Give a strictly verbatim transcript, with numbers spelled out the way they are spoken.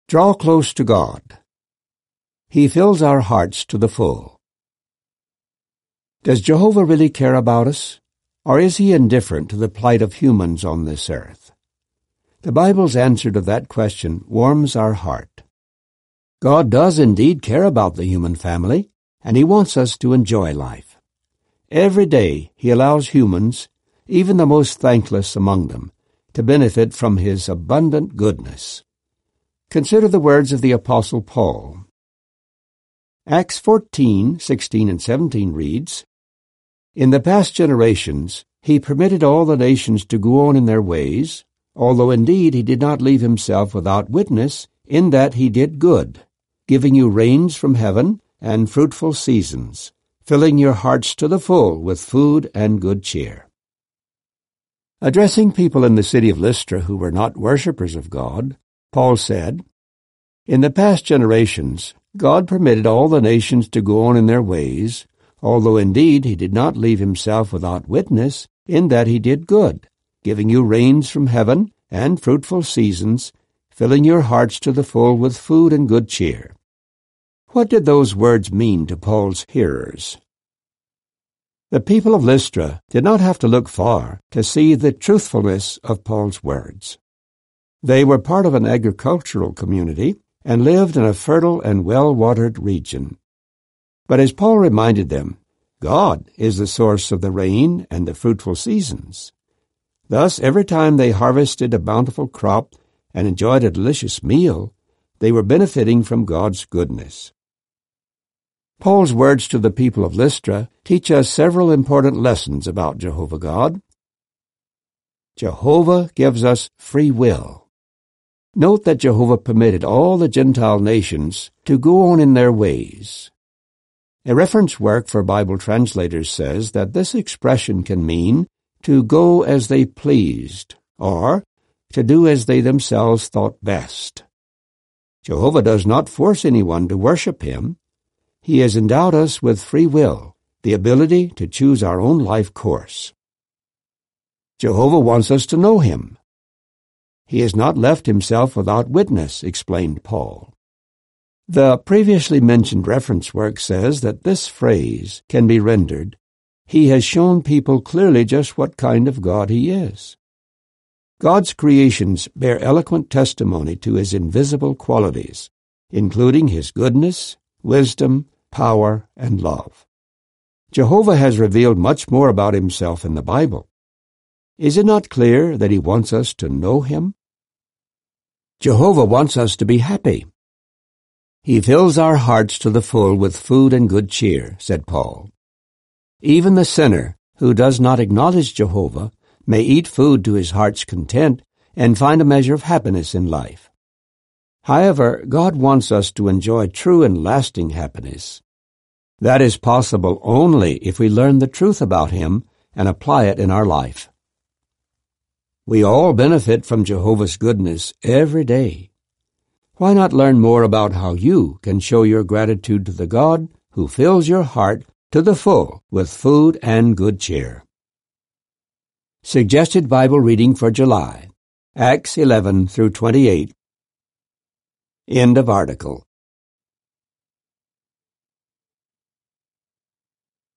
Draw close to God. He fills our hearts to the full. Does Jehovah really care about us, or is he indifferent to the plight of humans on this earth? The Bible's answer to that question warms our heart. God does indeed care about the human family, and he wants us to enjoy life. Every day he allows humans, even the most thankless among them, to benefit from his abundant goodness. Consider the words of the Apostle Paul. Acts fourteen, sixteen, and seventeen reads, "In the past generations he permitted all the nations to go on in their ways, although indeed he did not leave himself without witness, in that he did good, giving you rains from heaven and fruitful seasons, filling your hearts to the full with food and good cheer." Addressing people in the city of Lystra who were not worshippers of God, Paul said, "In the past generations, God permitted all the nations to go on in their ways, although indeed he did not leave himself without witness, in that he did good, giving you rains from heaven and fruitful seasons, filling your hearts to the full with food and good cheer." What did those words mean to Paul's hearers? The people of Lystra did not have to look far to see the truthfulness of Paul's words. They were part of an agricultural community and lived in a fertile and well-watered region. But as Paul reminded them, God is the source of the rain and the fruitful seasons. Thus, every time they harvested a bountiful crop and enjoyed a delicious meal, they were benefiting from God's goodness. Paul's words to the people of Lystra teach us several important lessons about Jehovah God. Jehovah gives us free will. Note that Jehovah permitted all the Gentile nations to go on in their ways. A reference work for Bible translators says that this expression can mean to go as they pleased, or to do as they themselves thought best. Jehovah does not force anyone to worship him. He has endowed us with free will, the ability to choose our own life course. Jehovah wants us to know him. He has not left himself without witness, explained Paul. The previously mentioned reference work says that this phrase can be rendered, "He has shown people clearly just what kind of God he is." God's creations bear eloquent testimony to his invisible qualities, including his goodness, wisdom, power, and love. Jehovah has revealed much more about himself in the Bible. Is it not clear that he wants us to know him? Jehovah wants us to be happy. He fills our hearts to the full with food and good cheer, said Paul. Even the sinner who does not acknowledge Jehovah may eat food to his heart's content and find a measure of happiness in life. However, God wants us to enjoy true and lasting happiness. That is possible only if we learn the truth about him and apply it in our life. We all benefit from Jehovah's goodness every day. Why not learn more about how you can show your gratitude to the God who fills your heart to the full with food and good cheer? Suggested Bible reading for July, Acts eleven through twenty-eight. End of article.